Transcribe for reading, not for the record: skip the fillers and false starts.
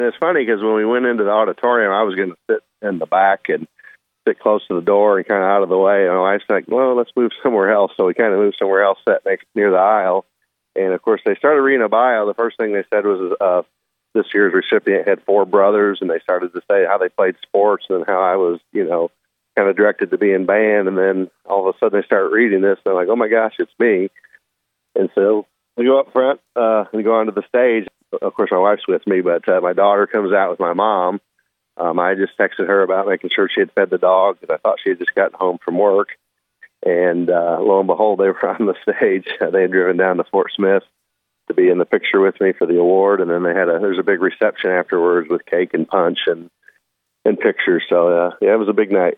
It's funny because when we went into the auditorium, I was going to sit in the back and sit close to the door and kind of out of the way. And my wife's like, well, let's move somewhere else. So we kind of moved somewhere else, sat near the aisle. And, of course, they started reading a bio. The first thing they said was this year's recipient had 4 brothers, and they started to say how they played sports and how I was, kind of directed to be in band. And then all of a sudden they start reading this, and they're like, oh, my gosh, it's me. And so we go up front and go onto the stage. Of course, my wife's with me, but my daughter comes out with my mom. I just texted her about making sure she had fed the dog because I thought she had just gotten home from work. And lo and behold, they were on the stage. They had driven down to Fort Smith to be in the picture with me for the award. And then there's a big reception afterwards with cake and punch and pictures. So, it was a big night.